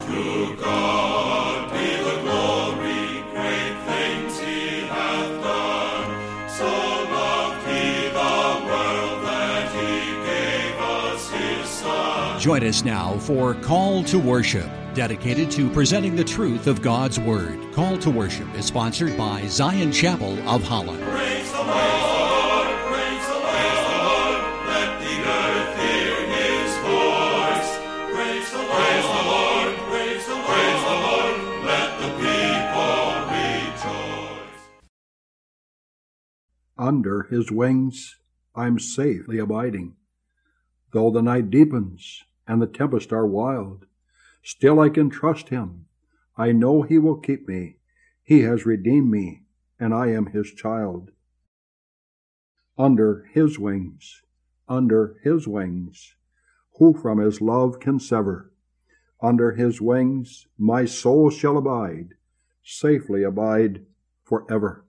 To God be the glory, great things he hath done. So loved he the world that he gave us his Son. Join us now for Call to Worship, dedicated to presenting the truth of God's Word. Call to Worship is sponsored by Zion Chapel of Holland. Praise the Lord, praise the Lord, let the earth hear his voice. Praise the Lord, praise the Lord, let the people rejoice. Under his wings I'm safely abiding. Though the night deepens and the tempest are wild, still I can trust him. I know he will keep me. He has redeemed me, and I am his child. Under his wings, who from his love can sever? Under his wings my soul shall abide, safely abide forever.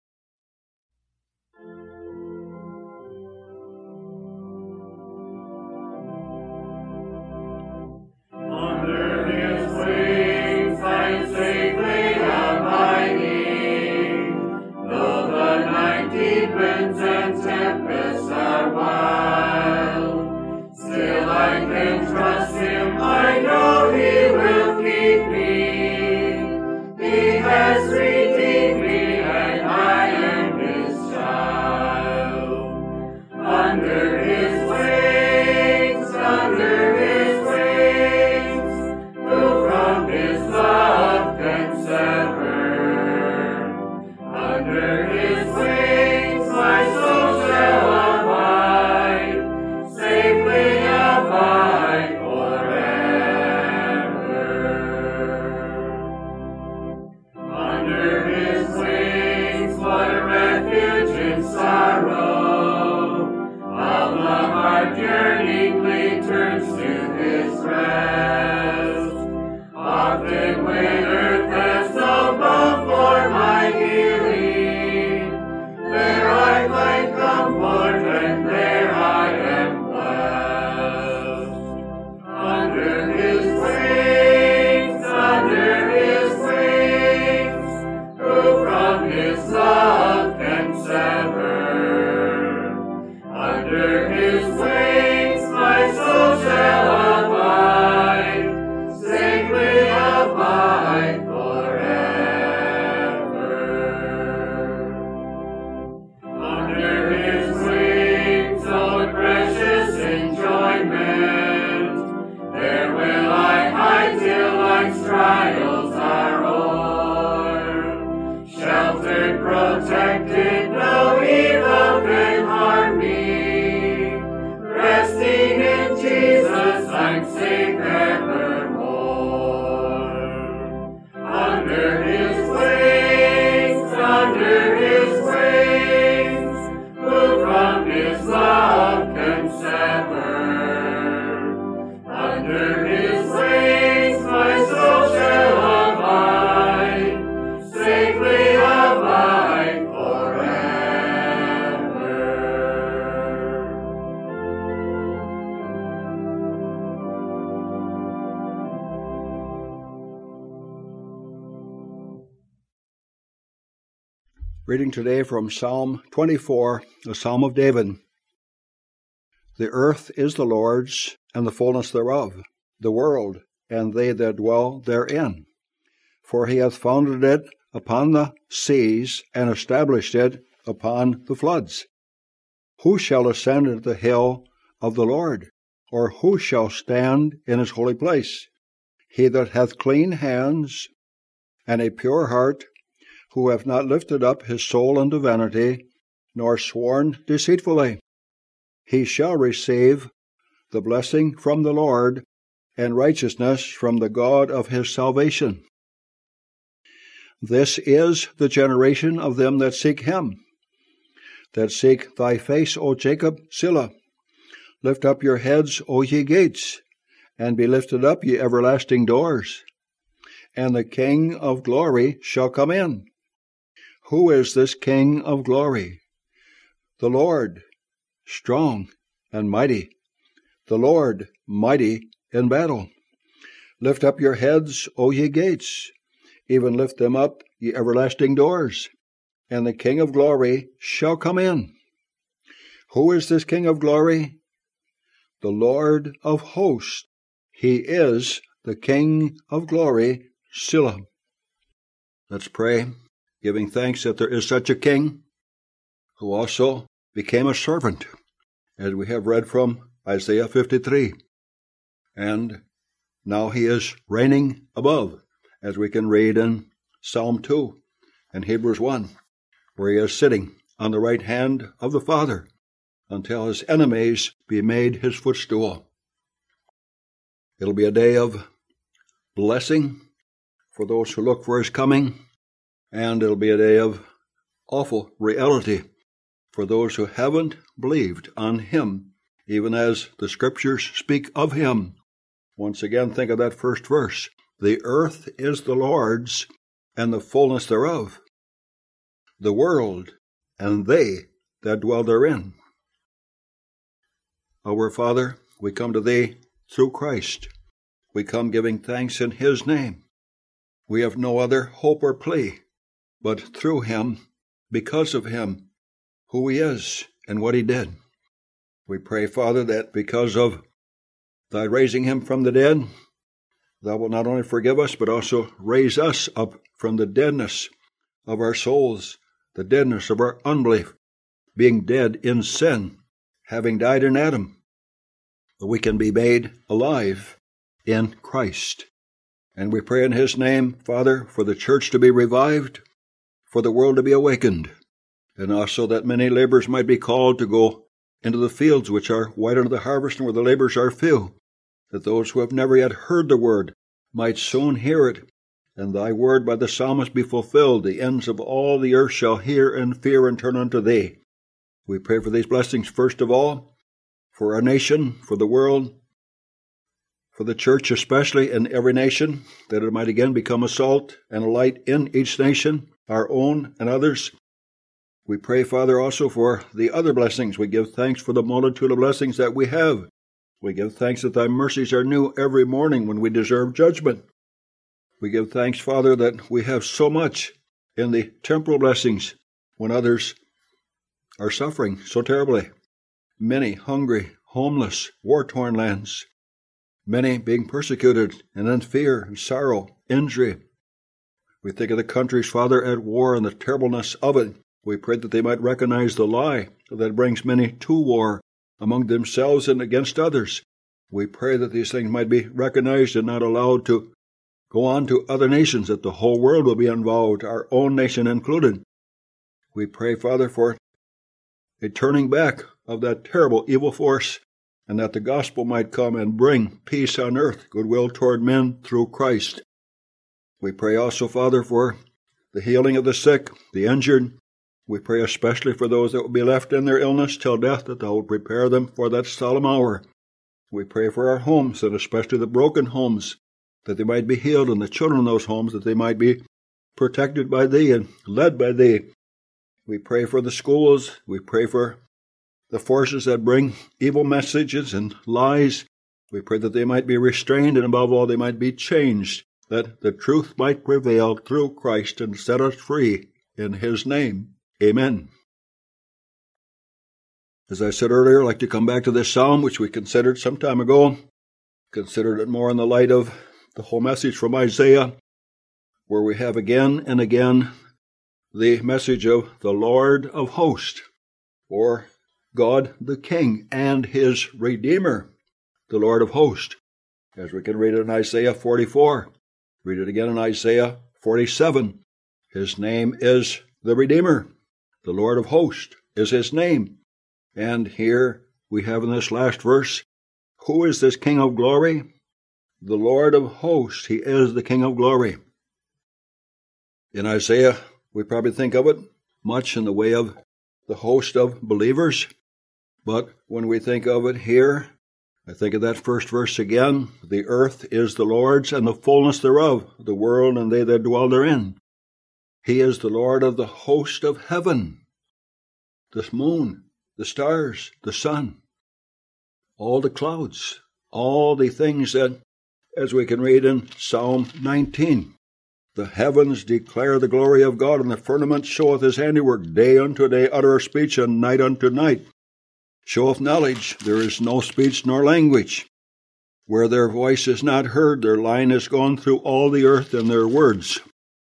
Reading today from Psalm 24, the Psalm of David. The earth is the Lord's, and the fullness thereof, the world, and they that dwell therein. For he hath founded it upon the seas, and established it upon the floods. Who shall ascend into the hill of the Lord? Or who shall stand in his holy place? He that hath clean hands and a pure heart, who hath not lifted up his soul unto vanity, nor sworn deceitfully. He shall receive the blessing from the Lord, and righteousness from the God of his salvation. This is the generation of them that seek him, that seek thy face, O Jacob, Selah. Lift up your heads, O ye gates, and be lifted up, ye everlasting doors, and the King of glory shall come in. Who is this King of glory? The Lord, strong and mighty, the Lord mighty in battle. Lift up your heads, O ye gates, even lift them up, ye everlasting doors, and the King of glory shall come in. Who is this King of glory? The Lord of hosts. He is the King of glory, Selah. Let's pray, giving thanks that there is such a King, who also became a servant, as we have read from Isaiah 53. And now he is reigning above, as we can read in Psalm 2 and Hebrews 1, where he is sitting on the right hand of the Father until his enemies be made his footstool. It'll be a day of blessing for those who look for his coming, and it'll be a day of awful reality for those who haven't believed on him, even as the Scriptures speak of him. Once again, think of that first verse. The earth is the Lord's, and the fullness thereof, the world, and they that dwell therein. Our Father, we come to thee through Christ. We come giving thanks in his name. We have no other hope or plea, but through him, because of him, who he is and what he did. We pray, Father, that because of thy raising him from the dead, thou wilt not only forgive us, but also raise us up from the deadness of our souls, the deadness of our unbelief, being dead in sin, having died in Adam, that we can be made alive in Christ. And we pray in his name, Father, for the church to be revived, for the world to be awakened, and also that many laborers might be called to go into the fields which are white unto the harvest, and where the laborers are few, that those who have never yet heard the word might soon hear it, and thy word by the psalmist be fulfilled. The ends of all the earth shall hear and fear and turn unto thee. We pray for these blessings, first of all, for our nation, for the world, for the church especially in every nation, that it might again become a salt and a light in each nation, our own and others. We pray, Father, also for the other blessings. We give thanks for the multitude of blessings that we have. We give thanks that thy mercies are new every morning when we deserve judgment. We give thanks, Father, that we have so much in the temporal blessings when others are suffering so terribly. Many hungry, homeless, war-torn lands. Many being persecuted and in fear and sorrow, injury. We think of the countries, Father, at war and the terribleness of it. We pray that they might recognize the lie that brings many to war among themselves and against others. We pray that these things might be recognized and not allowed to go on to other nations, that the whole world will be involved, our own nation included. We pray, Father, for a turning back of that terrible evil force, and that the gospel might come and bring peace on earth, goodwill toward men through Christ. We pray also, Father, for the healing of the sick, the injured. We pray especially for those that will be left in their illness till death, that thou wilt prepare them for that solemn hour. We pray for our homes, and especially the broken homes, that they might be healed, and the children in those homes, that they might be protected by thee and led by thee. We pray for the schools. We pray for the forces that bring evil messages and lies. We pray that they might be restrained, and above all, they might be changed, that the truth might prevail through Christ and set us free in his name. Amen. As I said earlier, I'd like to come back to this psalm, which we considered some time ago. Considered it more in the light of the whole message from Isaiah, where we have again and again the message of the Lord of hosts, or God the King and his Redeemer, the Lord of hosts. As we can read it in Isaiah 44. Read it again in Isaiah 47. His name is the Redeemer. The Lord of hosts is his name. And here we have in this last verse, who is this King of glory? The Lord of hosts. He is the King of glory. In Isaiah, we probably think of it much in the way of the host of believers. But when we think of it here, I think of that first verse again. The earth is the Lord's, and the fullness thereof, the world and they that dwell therein. He is the Lord of the host of heaven, the moon, the stars, the sun, all the clouds, all the things that as we can read in Psalm 19. The heavens declare the glory of God, and the firmament showeth his handiwork. Day unto day uttereth speech, and night unto night showeth knowledge. There is no speech nor language. Where their voice is not heard, their line is gone through all the earth, and their words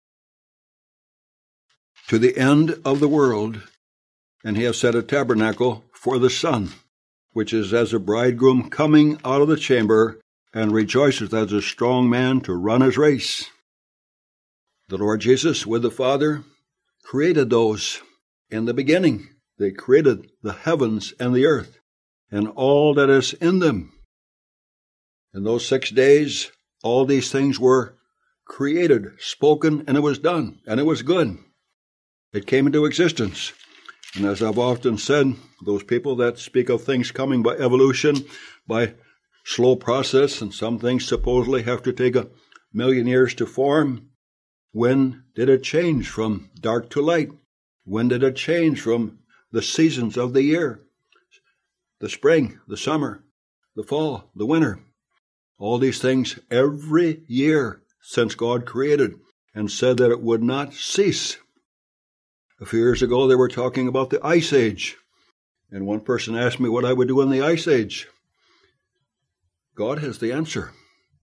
to the end of the world. And he hath set a tabernacle for the sun, which is as a bridegroom coming out of the chamber, and rejoiceth as a strong man to run his race. The Lord Jesus, with the Father, created those in the beginning. They created the heavens and the earth, and all that is in them. In those 6 days, all these things were created, spoken, and it was done, and it was good. It came into existence. And as I've often said, those people that speak of things coming by evolution, by slow process, and some things supposedly have to take 1,000,000 years to form, when did it change from dark to light? When did it change from the seasons of the year? The spring, the summer, the fall, the winter. All these things every year since God created and said that it would not cease. A few years ago, they were talking about the Ice Age. And one person asked me what I would do in the Ice Age. God has the answer.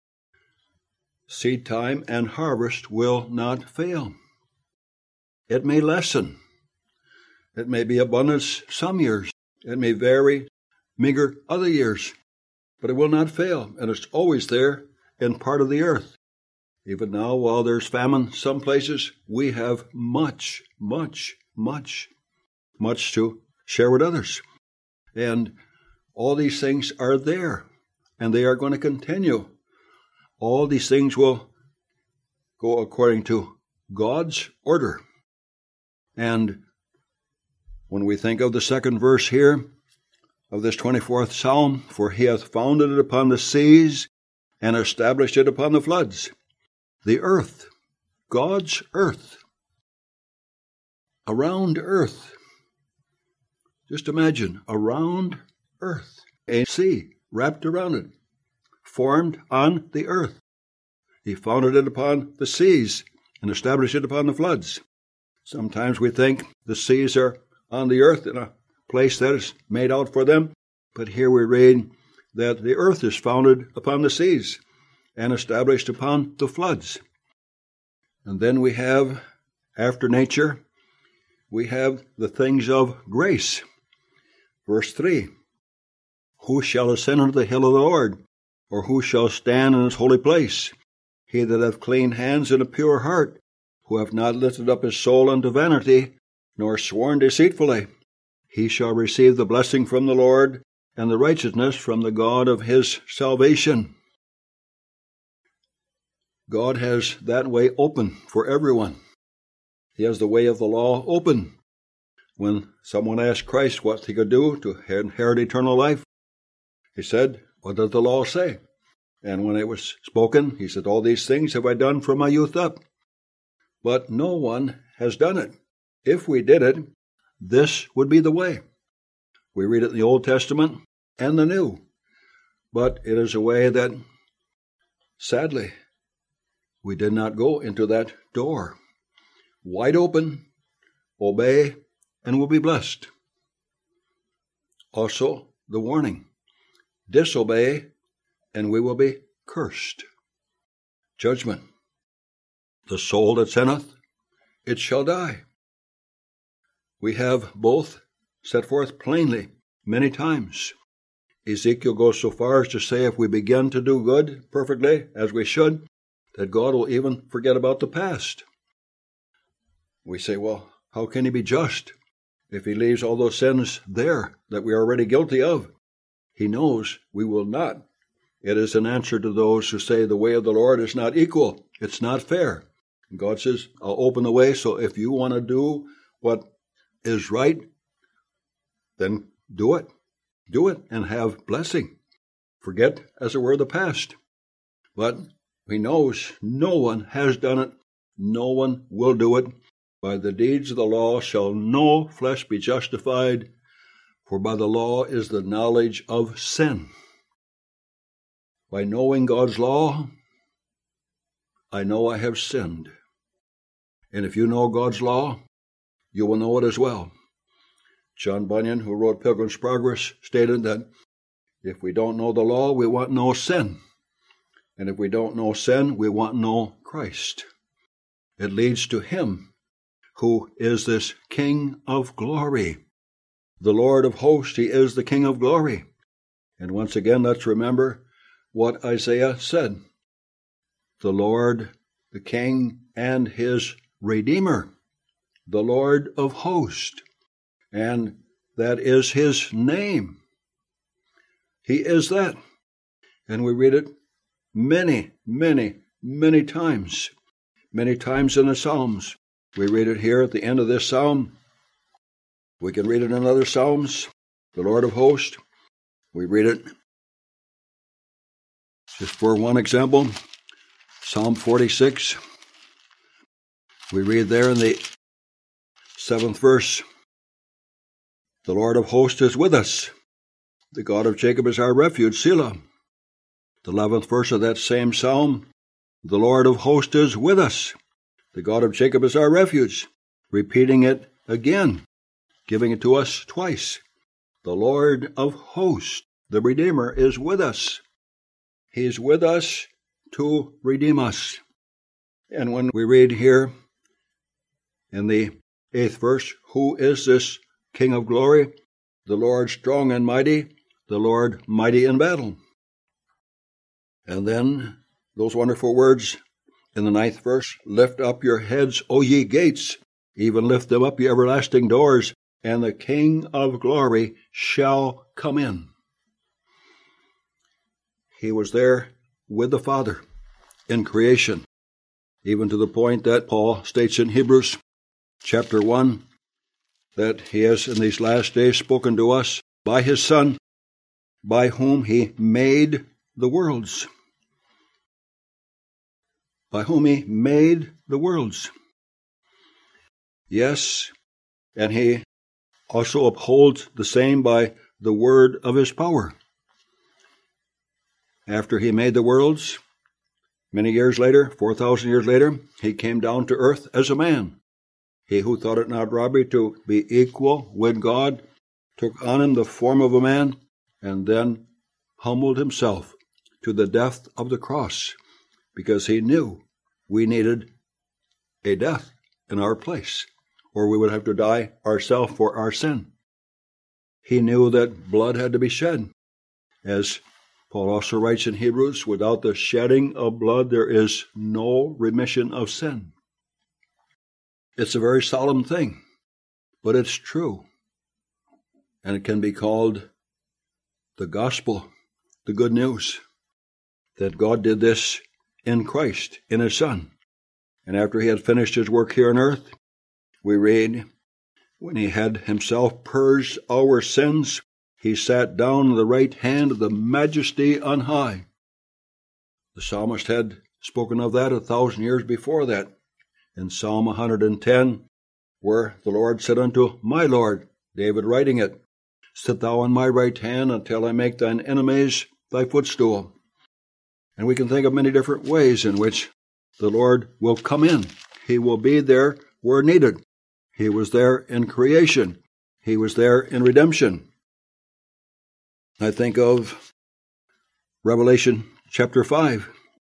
Seed time and harvest will not fail. It may lessen. It may be abundance some years. It may vary, meager other years. But it will not fail, and it's always there in part of the earth. Even now, while there's famine some places, we have much to share with others. And all these things are there, and they are going to continue. All these things will go according to God's order. And when we think of the second verse here of this 24th Psalm, for he hath founded it upon the seas and established it upon the floods. The earth, God's earth, around earth. Just imagine, around earth, a sea wrapped around it, formed on the earth. He founded it upon the seas and established it upon the floods. Sometimes we think the seas are on the earth in a place that is made out for them, but here we read that the earth is founded upon the seas and established upon the floods. And then we have, after nature, we have the things of grace. Verse 3, who shall ascend unto the hill of the Lord, or who shall stand in his holy place? He that hath clean hands and a pure heart, who hath not lifted up his soul unto vanity, nor sworn deceitfully. He shall receive the blessing from the Lord, and the righteousness from the God of his salvation. God has that way open for everyone. He has the way of the law open. When someone asked Christ what he could do to inherit eternal life, he said, what does the law say? And when it was spoken, he said, all these things have I done from my youth up. But no one has done it. If we did it, this would be the way. We read it in the Old Testament and the New. But it is a way that, sadly, we did not go into that door. Wide open, obey, and will be blessed. Also, the warning, disobey, and we will be cursed. Judgment. The soul that sinneth, it shall die. We have both set forth plainly many times. Ezekiel goes so far as to say if we begin to do good perfectly, as we should, that God will even forget about the past. We say, well, how can he be just if he leaves all those sins there that we are already guilty of? He knows we will not. It is an answer to those who say the way of the Lord is not equal. It's not fair. And God says, I'll open the way, so if you want to do what is right, then do it. Do it and have blessing. Forget, as it were, the past. But he knows no one has done it. No one will do it. By the deeds of the law shall no flesh be justified, for by the law is the knowledge of sin. By knowing God's law, I know I have sinned. And if you know God's law, you will know it as well. John Bunyan, who wrote Pilgrim's Progress, stated that if we don't know the law, we want no sin. And if we don't know sin, we want no Christ. It leads to Him who is this King of glory. The Lord of hosts, He is the King of glory. And once again, let's remember what Isaiah said. The Lord, the King, and His Redeemer. The Lord of hosts. And that is His name. He is that. And we read it many, many, many times. Many times in the Psalms. We read it here at the end of this psalm. We can read it in other psalms. The Lord of hosts. We read it, just for one example, Psalm 46. We read there in the 7th verse, the Lord of hosts is with us. The God of Jacob is our refuge, Selah. The 11th verse of that same psalm, the Lord of hosts is with us. The God of Jacob is our refuge. Repeating it again, giving it to us twice. The Lord of hosts, the Redeemer, is with us. He is with us to redeem us. And when we read here in the 8th verse, who is this King of glory? The Lord strong and mighty, the Lord mighty in battle. And then those wonderful words in the 9th verse, lift up your heads, O ye gates, even lift them up, ye everlasting doors, and the King of glory shall come in. He was there with the Father in creation, even to the point that Paul states in Hebrews chapter 1 that He has in these last days spoken to us by His Son, by whom He made the worlds. By whom He made the worlds. Yes, and He also upholds the same by the word of His power. After He made the worlds, many years later, 4,000 years later, He came down to earth as a man. He who thought it not robbery to be equal with God took on Him the form of a man and then humbled Himself to the death of the cross, because He knew we needed a death in our place, or we would have to die ourselves for our sin. He knew that blood had to be shed. As Paul also writes in Hebrews, without the shedding of blood there is no remission of sin. It's a very solemn thing, but it's true. And it can be called the gospel, the good news, that God did this in Christ, in His Son. And after He had finished His work here on earth, we read, when He had Himself purged our sins, He sat down on the right hand of the Majesty on high. The psalmist had spoken of that 1,000 years before that, in Psalm 110, where the Lord said unto my Lord, David writing it, sit thou on my right hand until I make thine enemies thy footstool. And we can think of many different ways in which the Lord will come in. He will be there where needed. He was there in creation. He was there in redemption. I think of Revelation chapter 5.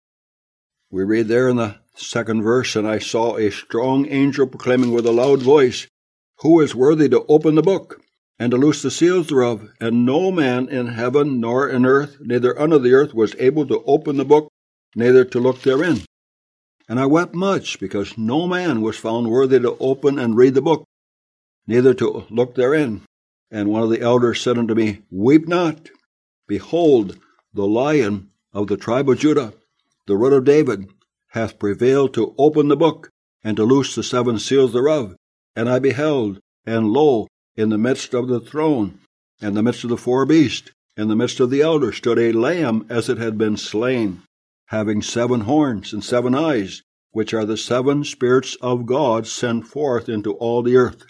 We read there in the 2nd verse, and I saw a strong angel proclaiming with a loud voice, who is worthy to open the book and to loose the seals thereof? And no man in heaven nor in earth, neither under the earth, was able to open the book, neither to look therein. And I wept much, because no man was found worthy to open and read the book, neither to look therein. And one of the elders said unto me, weep not. Behold, the Lion of the tribe of Judah, the Root of David, hath prevailed to open the book, and to loose the 7 seals thereof. And I beheld, and lo, in the midst of the throne, and the midst of the 4 beasts, in the midst of the elders, stood a lamb as it had been slain, having 7 horns and 7 eyes, which are the 7 spirits of God sent forth into all the earth.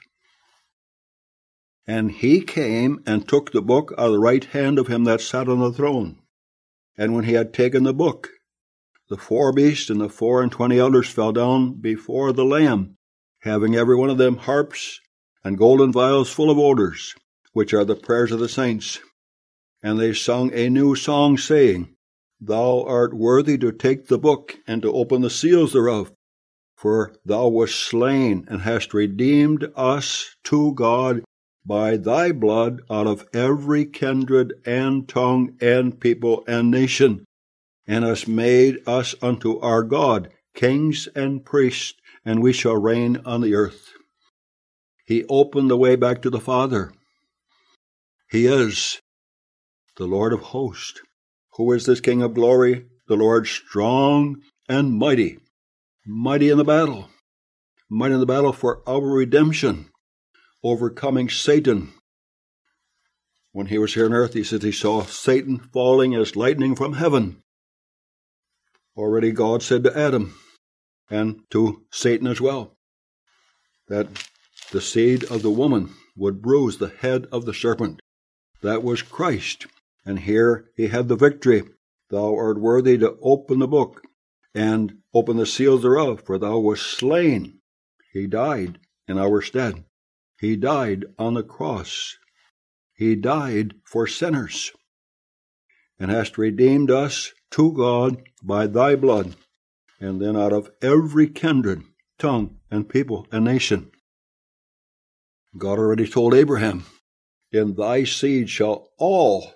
And He came and took the book out of the right hand of Him that sat on the throne. And when he had taken the book, the 4 beasts and the 24 elders fell down before the Lamb, having every one of them harps and golden vials full of odors, which are the prayers of the saints. And they sung a new song, saying, Thou art worthy to take the book and to open the seals thereof. For thou wast slain and hast redeemed us to God by thy blood out of every kindred and tongue and people and nation, and hast made us unto our God kings and priests, and we shall reign on the earth. He opened the way back to the Father. He is the Lord of hosts. Who is this King of glory? The Lord strong and mighty, mighty in the battle for our redemption, overcoming Satan. When he was here on earth, he said he saw Satan falling as lightning from heaven. Already God said to Adam, and to Satan as well, that the seed of the woman would bruise the head of the serpent. That was Christ. And here he had the victory. Thou art worthy to open the book and open the seals thereof, for thou wast slain. He died in our stead. He died on the cross. He died for sinners, and hast redeemed us to God by thy blood, and then out of every kindred, tongue, and people and nation. God already told Abraham, in thy seed shall all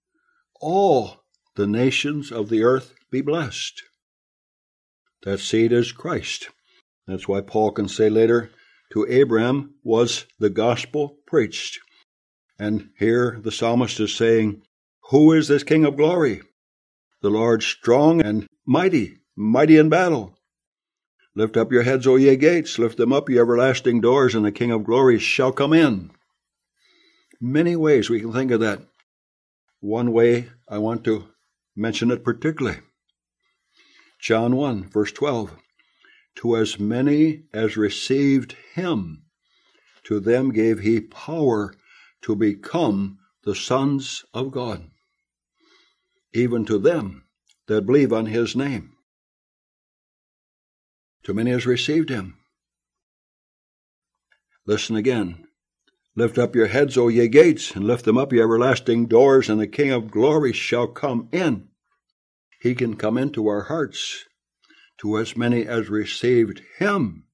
the nations of the earth be blessed. That seed is Christ. That's why Paul can say later, to Abraham was the gospel preached. And here the psalmist is saying, who is this King of glory? The Lord strong and mighty, mighty in battle. Lift up your heads, O ye gates, lift them up, ye everlasting doors, and the King of glory shall come in. Many ways we can think of that. One way I want to mention it particularly. John 1, verse 12. To as many as received him, to them gave he power to become the sons of God, even to them that believe on his name. To many as received him. Listen again. Lift up your heads, O ye gates, and lift them up, ye everlasting doors, and the King of glory shall come in. He can come into our hearts. To as many as received him,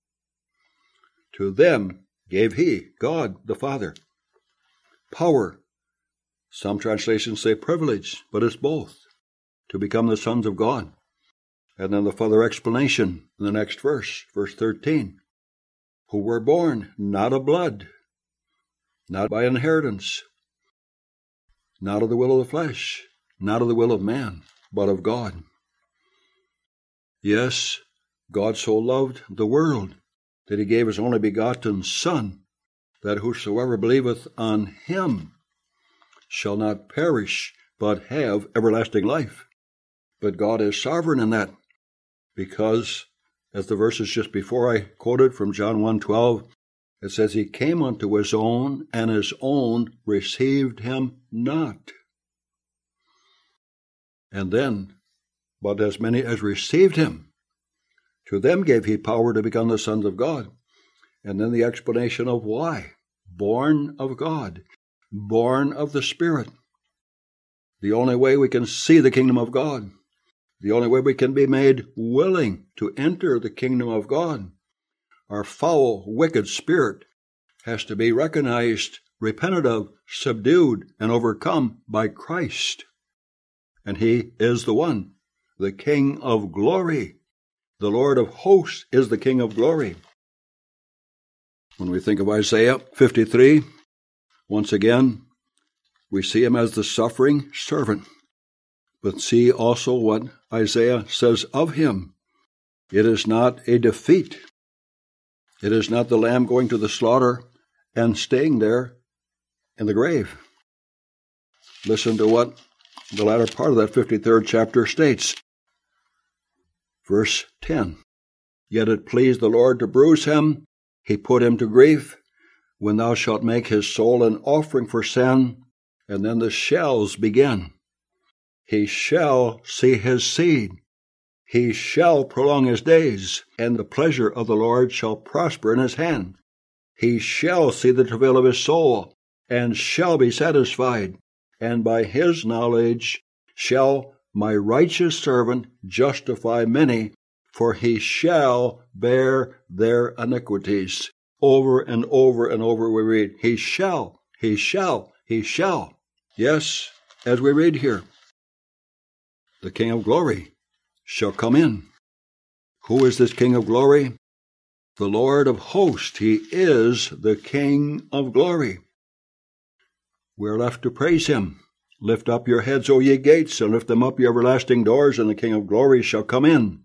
to them gave he, God the Father, power. Some translations say privilege, but it's both, to become the sons of God. And then the further explanation in the next verse, verse 13, who were born not of blood, not by inheritance, not of the will of the flesh, not of the will of man, but of God. Yes, God so loved the world that he gave his only begotten Son, that whosoever believeth on him shall not perish, but have everlasting life. But God is sovereign in that, because, as the verses just before I quoted from John 1:12, it says, he came unto his own, and his own received him not. And then, but as many as received him, to them gave he power to become the sons of God. And then the explanation of why. Born of God, born of the Spirit. The only way we can see the kingdom of God, the only way we can be made willing to enter the kingdom of God, our foul, wicked spirit has to be recognized, repented of, subdued, and overcome by Christ. And he is the one, the King of glory. The Lord of hosts is the King of glory. When we think of Isaiah 53, once again, we see him as the suffering servant. But see also what Isaiah says of him. It is not a defeat. It is not the lamb going to the slaughter and staying there in the grave. Listen to what the latter part of that 53rd chapter states. Verse 10. Yet it pleased the Lord to bruise him. He put him to grief. When thou shalt make his soul an offering for sin, and then the shells begin. he shall see his seed. He shall prolong his days, and the pleasure of the Lord shall prosper in his hand. He shall see the travail of his soul, and shall be satisfied. And by his knowledge shall my righteous servant justify many, for he shall bear their iniquities. Over and over and over we read, he shall, he shall, he shall. Yes, as we read here, the King of glory shall come in. Who is this King of glory? The Lord of hosts. He is the King of glory. We're left to praise him. Lift up your heads, O ye gates, and lift them up, ye everlasting doors, and the King of glory shall come in.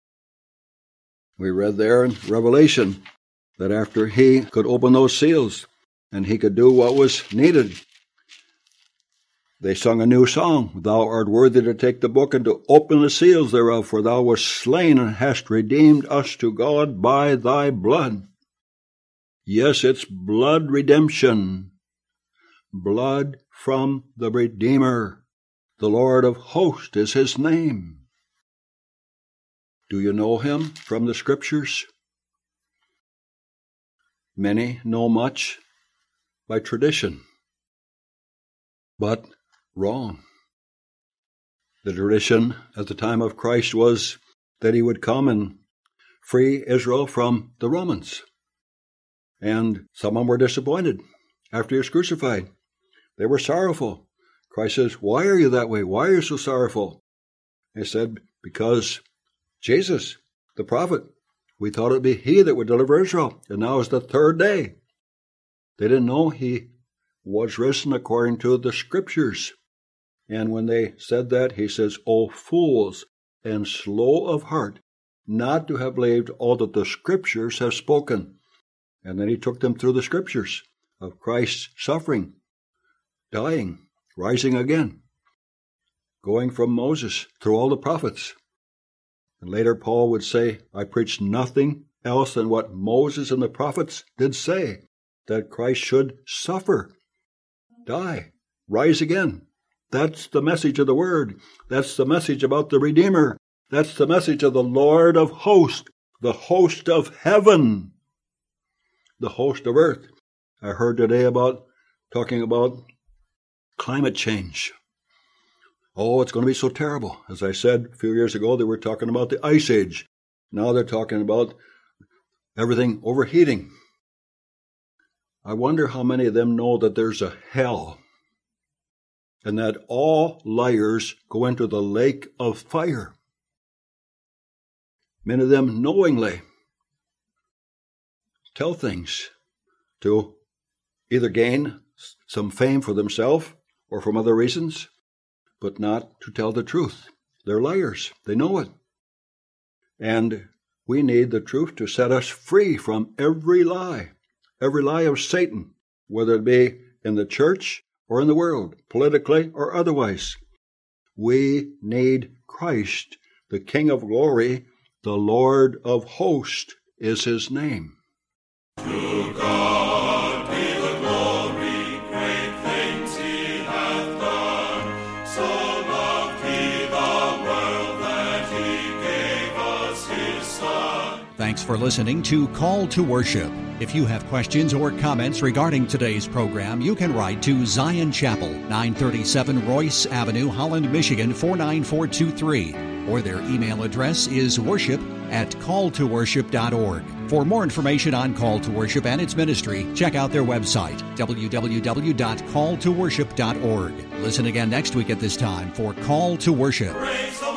We read there in Revelation that after he could open those seals and he could do what was needed, they sung a new song. Thou art worthy to take the book and to open the seals thereof, for thou wast slain and hast redeemed us to God by thy blood. Yes, it's blood redemption. Blood from the Redeemer. The Lord of hosts is his name. Do you know him from the Scriptures? Many know much by tradition, but wrong. The tradition at the time of Christ was that he would come and free Israel from the Romans. And some of them were disappointed after he was crucified. They were sorrowful. Christ says, why are you that way? Why are you so sorrowful? They said, because Jesus, the prophet, we thought it would be he that would deliver Israel, and now is the third day. They didn't know he was risen according to the Scriptures. And when they said that, he says, O fools and slow of heart, not to have believed all that the Scriptures have spoken. And then he took them through the Scriptures of Christ's suffering, dying, rising again, going from Moses through all the prophets. And later Paul would say, I preach nothing else than what Moses and the prophets did say, that Christ should suffer, die, rise again. That's the message of the Word. That's the message about the Redeemer. That's the message of the Lord of hosts, the host of heaven, the host of earth. I heard today talking about climate change. Oh, it's going to be so terrible. As I said a few years ago, they were talking about the Ice Age. Now they're talking about everything overheating. I wonder how many of them know that there's a hell and that all liars go into the lake of fire. Many of them knowingly tell things to either gain some fame for themselves or from other reasons, but not to tell the truth. They're liars. They know it. And we need the truth to set us free from every lie of Satan, whether it be in the church or in the world, politically or otherwise. We need Christ, the King of glory, the Lord of hosts is his name. To God be the glory, great things he hath done. So loved he the world that he gave us his Son. Thanks for listening to Call to Worship. If you have questions or comments regarding today's program, you can write to Zion Chapel, 937 Royce Avenue, Holland, Michigan, 49423. Or their email address is worship@calltoworship.org. For more information on Call to Worship and its ministry, check out their website, www.calltoworship.org. Listen again next week at this time for Call to Worship. Praise the